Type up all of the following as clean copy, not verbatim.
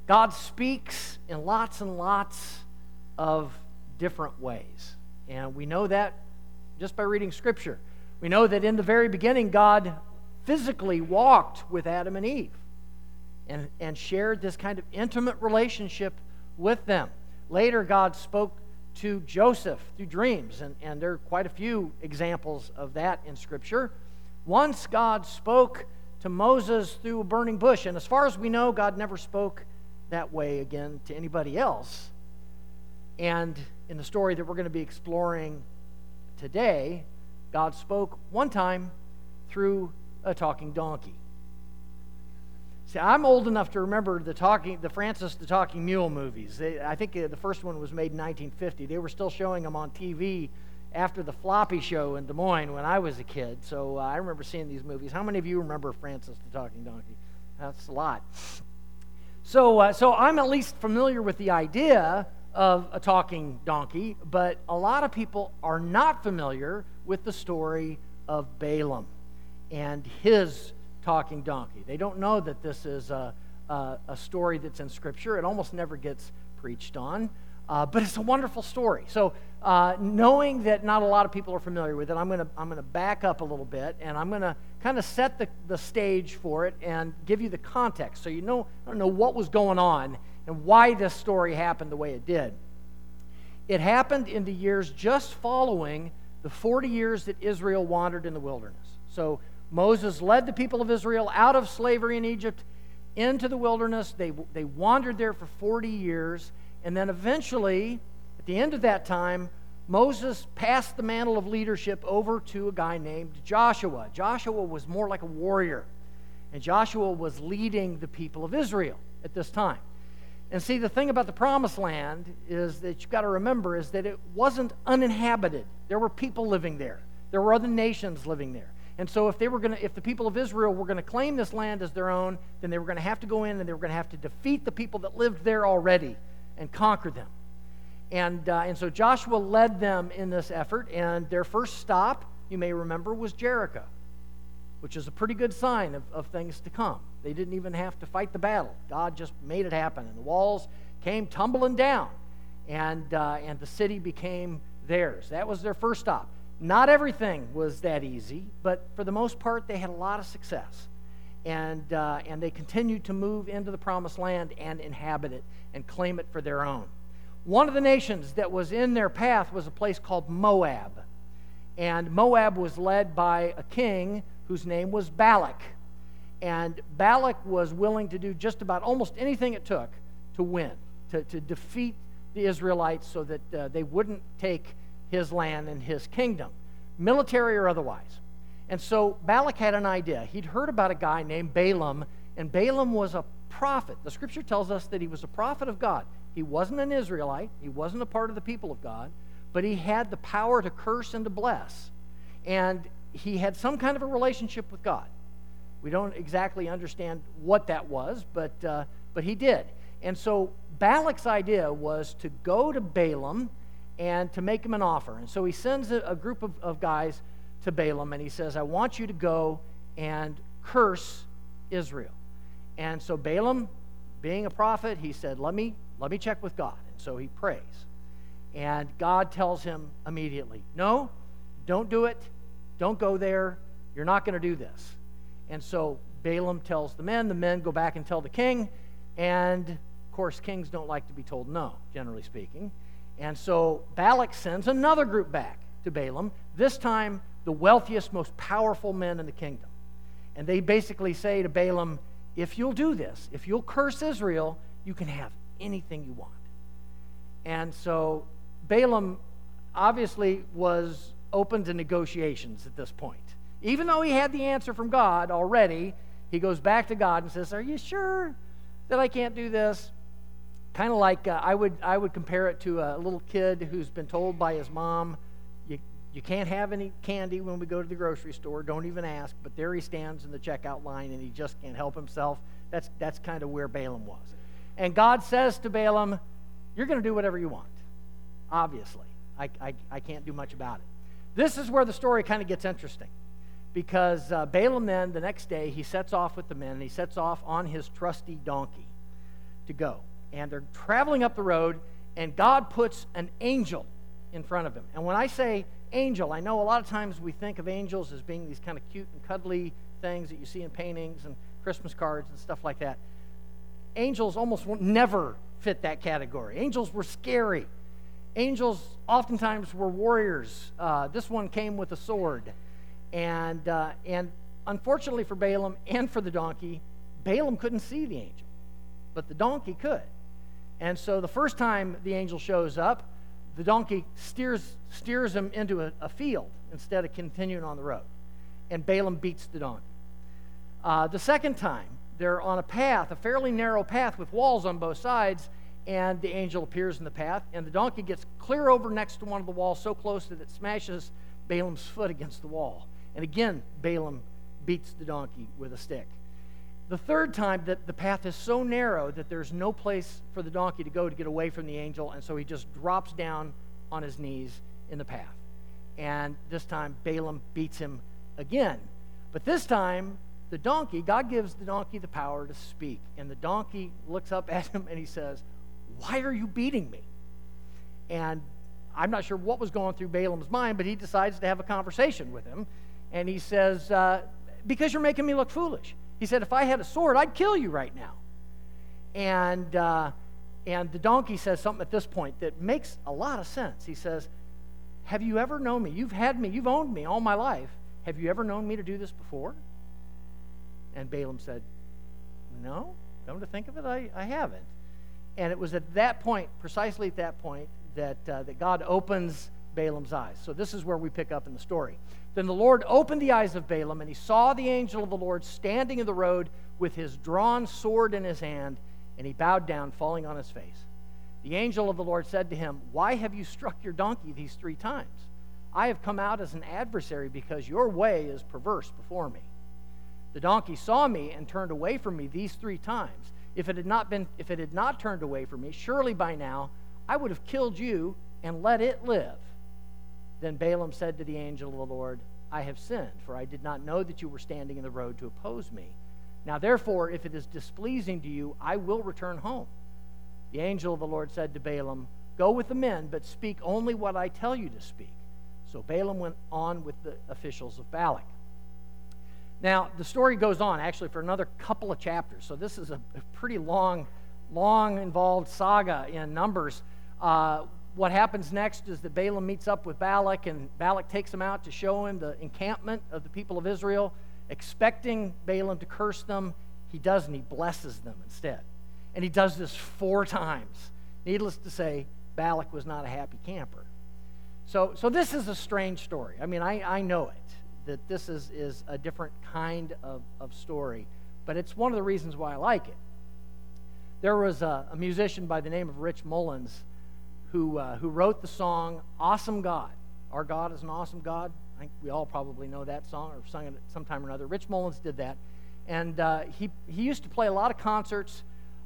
God speaks in lots and lots of different ways. And we know that just by reading Scripture. We know that in the very beginning, God physically walked with Adam and Eve and shared this kind of intimate relationship with them. Later, God spoke to Joseph through dreams, and there are quite a few examples of that in Scripture. Once God spoke to Moses through a burning bush, and as far as we know, God never spoke that way again to anybody else. And in the story that we're going to be exploring today, God spoke one time through a talking donkey. See, I'm old enough to remember the Francis the Talking Mule movies. I think the first one was made in 1950. They were still showing them on TV after the Floppy Show in Des Moines when I was a kid. So I remember seeing these movies. How many of you remember Francis the Talking Donkey? That's a lot. So I'm at least familiar with the idea of a talking donkey, but a lot of people are not familiar with the story of Balaam and his talking donkey. They don't know that this is a story that's in Scripture. It almost never gets preached on, but it's a wonderful story. So knowing that not a lot of people are familiar with it, I'm going to back up a little bit, and I'm going to kind of set the stage for it and give you the context so you know what was going on and why this story happened the way it did. It happened in the years just following the 40 years that Israel wandered in the wilderness. So Moses led the people of Israel out of slavery in Egypt into the wilderness. They wandered there for 40 years, and then eventually, at the end of that time, Moses passed the mantle of leadership over to a guy named Joshua. Joshua was more like a warrior, and Joshua was leading the people of Israel at this time. And see, the thing about the Promised Land is that you've got to remember is that it wasn't uninhabited. There were people living there. There were other nations living there. And so if the people of Israel were going to claim this land as their own, then they were going to have to go in and they were going to have to defeat the people that lived there already and conquer them. And so Joshua led them in this effort, and their first stop, you may remember, was Jericho, which is a pretty good sign of things to come. They didn't even have to fight the battle. God just made it happen, and the walls came tumbling down, and the city became theirs. That was their first stop. Not everything was that easy, but for the most part, they had a lot of success. And they continued to move into the Promised Land and inhabit it and claim it for their own. One of the nations that was in their path was a place called Moab. And Moab was led by a king whose name was Balak. And Balak was willing to do just about almost anything it took to win, to defeat the Israelites so that they wouldn't take his land and his kingdom, military or otherwise. And so Balak had an idea. He'd heard about a guy named Balaam, and Balaam was a prophet. The Scripture tells us that he was a prophet of God. He wasn't an Israelite. He wasn't a part of the people of God, but he had the power to curse and to bless. And he had some kind of a relationship with God. We don't exactly understand what that was, but he did. And so Balak's idea was to go to Balaam and to make him an offer. And so he sends a group of guys to Balaam, and he says, I want you to go and curse Israel. And so Balaam, being a prophet, he said, let me check with God. And so he prays. And God tells him immediately, no, don't do it. Don't go there. You're not going to do this. And so Balaam tells the men go back and tell the king. And, of course, kings don't like to be told no, generally speaking. And so Balak sends another group back to Balaam, this time the wealthiest, most powerful men in the kingdom. And they basically say to Balaam, if you'll do this, if you'll curse Israel, you can have anything you want. And so Balaam obviously was open to negotiations at this point. Even though he had the answer from God already, he goes back to God and says, are you sure that I can't do this? Kind of like I would compare it to a little kid who's been told by his mom, you can't have any candy when we go to the grocery store. Don't even ask. But there he stands in the checkout line, and he just can't help himself. That's kind of where Balaam was. And God says to Balaam, you're going to do whatever you want. Obviously. I can't do much about it. This is where the story kind of gets interesting. Because Balaam then, the next day, he sets off with the men, and he sets off on his trusty donkey to go. And they're traveling up the road, and God puts an angel in front of him. And when I say angel, I know a lot of times we think of angels as being these kind of cute and cuddly things that you see in paintings and Christmas cards and stuff like that. Angels almost never fit that category. Angels were scary. Angels oftentimes were warriors. This one came with a sword. And unfortunately for Balaam and for the donkey, Balaam couldn't see the angel, but the donkey could. And so the first time the angel shows up, the donkey steers him into a field instead of continuing on the road. And Balaam beats the donkey. The second time, they're on a path, a fairly narrow path with walls on both sides, and the angel appears in the path, and the donkey gets clear over next to one of the walls, so close that it smashes Balaam's foot against the wall. And again, Balaam beats the donkey with a stick. The third time, the path is so narrow that there's no place for the donkey to go to get away from the angel, and so he just drops down on his knees in the path. And this time, Balaam beats him again. But this time, the donkey, God gives the donkey the power to speak. And the donkey looks up at him and he says, "Why are you beating me?" And I'm not sure what was going through Balaam's mind, but he decides to have a conversation with him. And he says, "Because you're making me look foolish." He said, "If I had a sword, I'd kill you right now." And the donkey says something at this point that makes a lot of sense. He says, "Have you ever known me? You've owned me all my life. Have you ever known me to do this before?" And Balaam said, "No, come to think of it, I haven't." And it was at that point, precisely at that point, that God opens Balaam's eyes. So this is where we pick up in the story. Then the Lord opened the eyes of Balaam, and he saw the angel of the Lord standing in the road with his drawn sword in his hand, and he bowed down, falling on his face. The angel of the Lord said to him, "Why have you struck your donkey these 3 times? I have come out as an adversary because your way is perverse before me. The donkey saw me and turned away from me these 3 times. If it had not turned away from me, surely by now I would have killed you and let it live." Then Balaam said to the angel of the Lord, "I have sinned, for I did not know that you were standing in the road to oppose me. Now therefore, if it is displeasing to you, I will return home." The angel of the Lord said to Balaam, "Go with the men, but speak only what I tell you to speak." So Balaam went on with the officials of Balak. Now, the story goes on, actually, for another couple of chapters. So this is a pretty long, involved saga in Numbers. What happens next is that Balaam meets up with Balak, and Balak takes him out to show him the encampment of the people of Israel, expecting Balaam to curse them. He doesn't. He blesses them instead. And he does this 4 times. Needless to say, Balak was not a happy camper. So this is a strange story. I mean, I know it, that this is a different kind of story, but it's one of the reasons why I like it. There was a musician by the name of Rich Mullins who wrote the song "Awesome God." Our God is an awesome God. I think we all probably know that song or sung it sometime or another. Rich Mullins did that. And he used to play a lot of concerts,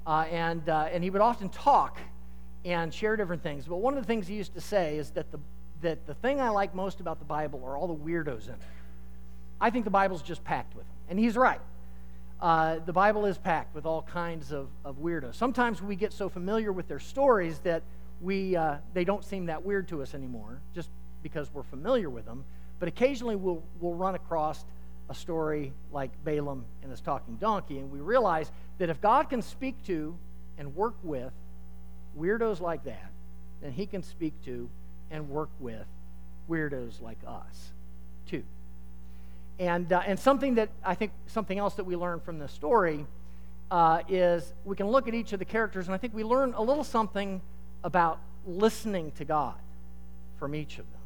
and he would often talk and share different things. But one of the things he used to say is that the thing I like most about the Bible are all the weirdos in it. I think the Bible's just packed with them. And he's right. The Bible is packed with all kinds of weirdos. Sometimes we get so familiar with their stories that they don't seem that weird to us anymore, just because we're familiar with them. But occasionally we'll run across a story like Balaam and his talking donkey, and we realize that if God can speak to and work with weirdos like that, then he can speak to and work with weirdos like us too. And something else that we learn from this story is we can look at each of the characters, and I think we learn a little something about listening to God from each of them.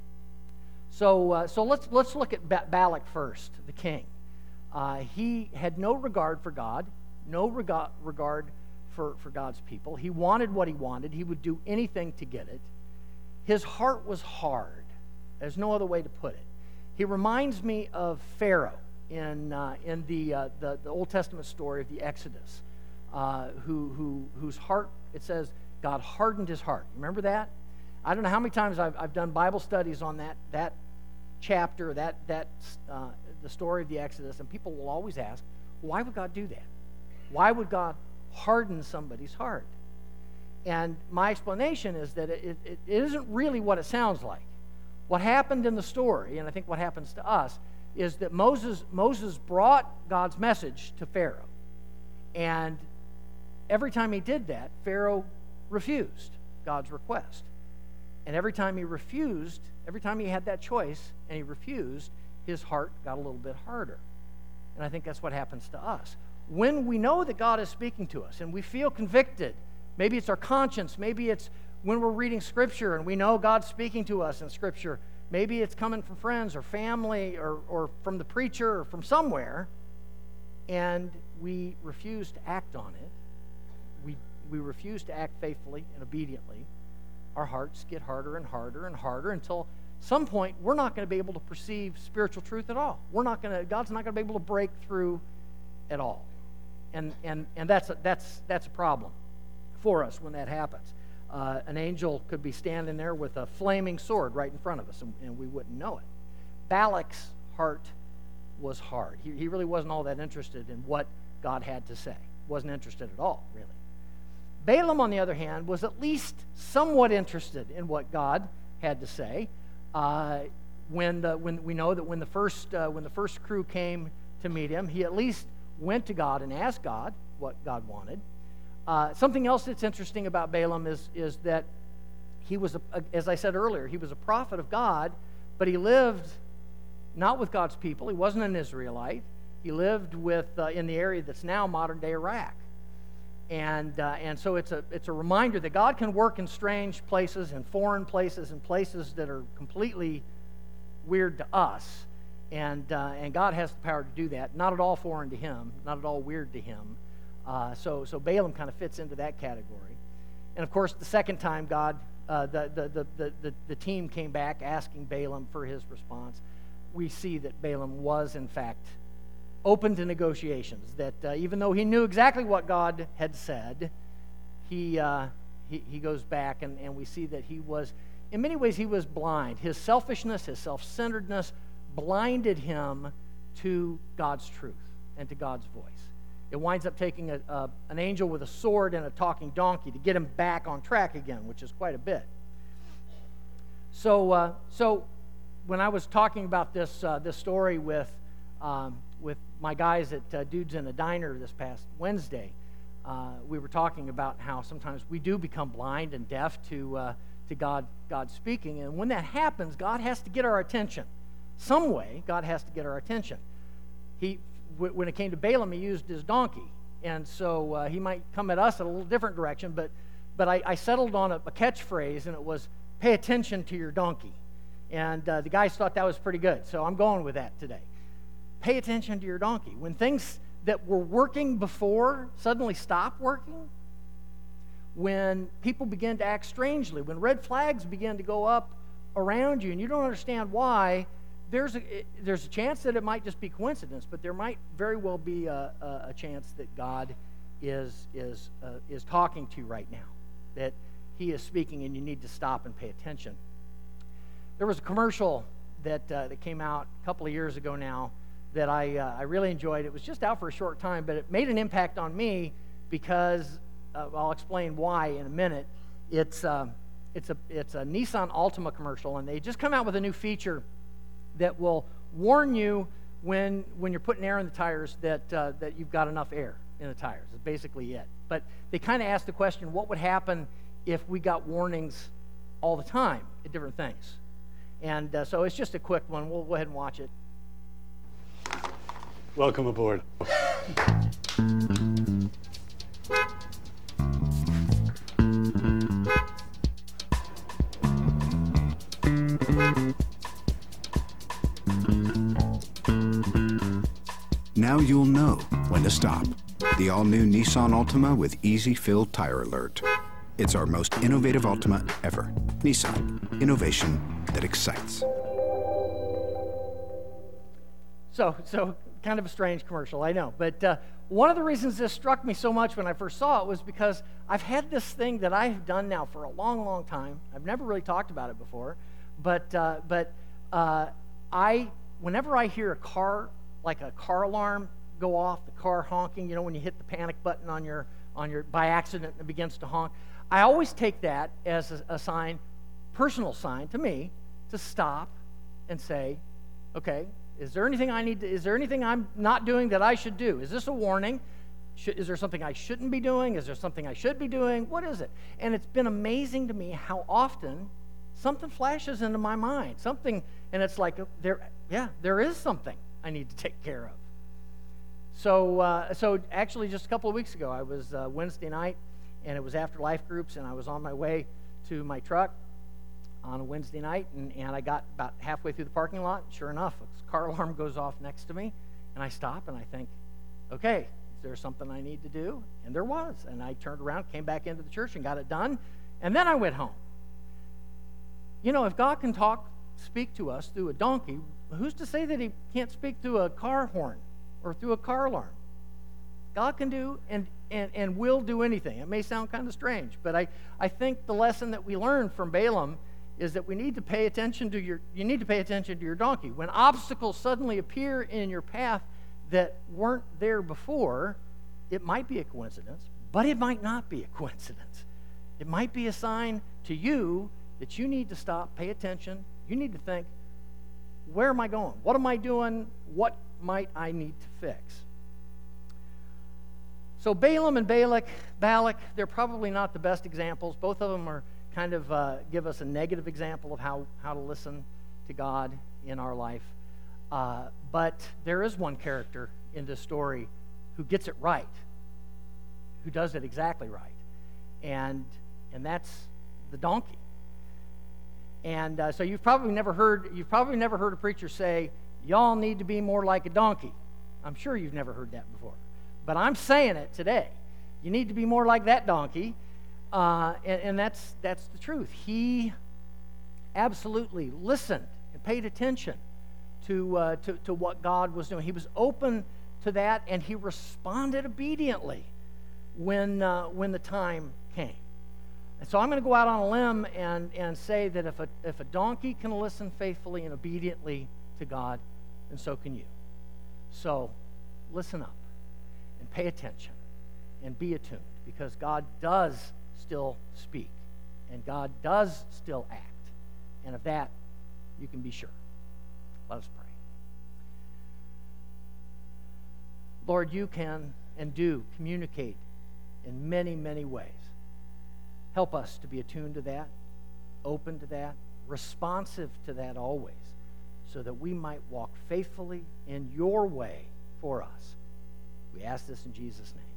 So let's look at Balak first, the king. He had no regard for God, no regard for God's people. He wanted what he wanted. He would do anything to get it. His heart was hard. There's no other way to put it. He reminds me of Pharaoh in the Old Testament story of the Exodus, whose heart, it says, God hardened his heart. Remember that? I don't know how many times I've done Bible studies on that chapter, the story of the Exodus, and people will always ask, why would God do that? Why would God harden somebody's heart. And my explanation is that it isn't really what it sounds like. What happened in the story, and I think what happens to us, is that Moses brought God's message to Pharaoh. And every time he did that, Pharaoh refused God's request. And every time he refused, every time he had that choice and he refused, his heart got a little bit harder. And I think that's what happens to us. When we know that God is speaking to us and we feel convicted, maybe it's our conscience, maybe it's when we're reading Scripture and we know God's speaking to us in Scripture, maybe it's coming from friends or family or from the preacher or from somewhere, and we refuse to act on it, we refuse to act faithfully and obediently, our hearts get harder and harder and harder until some point we're not going to be able to perceive spiritual truth at all. God's not going to be able to break through at all. And that's a problem for us when that happens. An angel could be standing there with a flaming sword right in front of us, and we wouldn't know it. Balak's heart was hard. He really wasn't all that interested in what God had to say. Wasn't interested at all, really. Balaam, on the other hand, was at least somewhat interested in what God had to say. When we know that when the first crew came to meet him, he at least went to God and asked God what God wanted. Something else that's interesting about Balaam is that he was, as I said earlier, he was a prophet of God, but he lived not with God's people. He wasn't an Israelite. He lived in the area that's now modern-day Iraq. And so it's a reminder that God can work in strange places, in foreign places, in places that are completely weird to us. And God has the power to do that. Not at all foreign to him, not at all weird to him. So Balaam kind of fits into that category. And of course, the second time the team came back asking Balaam for his response, we see that Balaam was in fact open to negotiations, that even though he knew exactly what God had said, he goes back and we see that he was, in many ways, he was blind. His selfishness, his self-centeredness blinded him to God's truth and to God's voice. It winds up taking an angel with a sword and a talking donkey to get him back on track again, which is quite a bit. So when I was talking about this story with my guys at Dudes in a Diner this past Wednesday, we were talking about how sometimes we do become blind and deaf to God speaking, and when that happens, God has to get our attention. Some way, God has to get our attention. When it came to Balaam, he used his donkey, and so he might come at us in a little different direction, but I settled on a catchphrase, and it was, "Pay attention to your donkey." And the guys thought that was pretty good, so I'm going with that today. Pay attention to your donkey. When things that were working before suddenly stop working, when people begin to act strangely, when red flags begin to go up around you and you don't understand why, there's a chance that it might just be coincidence, but there might very well be a chance that God is talking to you right now, that he is speaking and you need to stop and pay attention. There was a commercial that came out a couple of years ago now that I really enjoyed. It was just out for a short time, but it made an impact on me because I'll explain why in a minute. It's a Nissan Altima commercial, and they just come out with a new feature that will warn you when you're putting air in the tires that you've got enough air in the tires. That's basically it. But they kind of ask the question, what would happen if we got warnings all the time at different things? And so it's just a quick one. We'll go ahead and watch it. Welcome aboard. Now you'll know when to stop. The all-new Nissan Altima with Easy Fill Tire Alert. It's our most innovative Altima ever. Nissan, innovation that excites. So kind of a strange commercial, I know. But one of the reasons this struck me so much when I first saw it was because I've had this thing that I've done now for a long, long time. I've never really talked about it before. But whenever I hear a car, like a car alarm go off, the car honking, when you hit the panic button on your by accident and it begins to honk, I always take that as a sign, personal sign to me, to stop and say, okay, is there anything I'm not doing that I should do? Is this a warning? Is there something I shouldn't be doing? Is there something I should be doing? What is it? And it's been amazing to me how often something flashes into my mind. And it's like, there is something I need to take care of. So actually just a couple of weeks ago, I was Wednesday night, and it was after life groups, and I was on my way to my truck on a Wednesday night, and I got about halfway through the parking lot, and sure enough, a car alarm goes off next to me, and I stop, and I think, okay, is there something I need to do? And there was, and I turned around, came back into the church, and got it done, and then I went home. You know, if God can speak to us through a donkey, who's to say that he can't speak through a car horn or through a car alarm? God can do and will do anything. It may sound kind of strange, but I think the lesson that we learned from Balaam is that you need to pay attention to your donkey. When obstacles suddenly appear in your path that weren't there before, it might be a coincidence, but it might not be a coincidence. It might be a sign to you that you need to stop, pay attention. You need to think, where am I going? What am I doing? What might I need to fix? So Balaam and Balak, they're probably not the best examples. Both of them are kind of give us a negative example of how to listen to God in our life. But there is one character in this story who gets it right, who does it exactly right, and that's the donkey. And so you've probably never heard a preacher say, "Y'all need to be more like a donkey." I'm sure you've never heard that before, but I'm saying it today. You need to be more like that donkey, and that's the truth. He absolutely listened and paid attention to what God was doing. He was open to that, and he responded obediently when the time came. And so I'm going to go out on a limb and say that if a donkey can listen faithfully and obediently to God, then so can you. So listen up and pay attention and be attuned, because God does still speak and God does still act. And of that, you can be sure. Let us pray. Lord, you can and do communicate in many, many ways. Help us to be attuned to that, open to that, responsive to that always, so that we might walk faithfully in your way for us. We ask this in Jesus' name.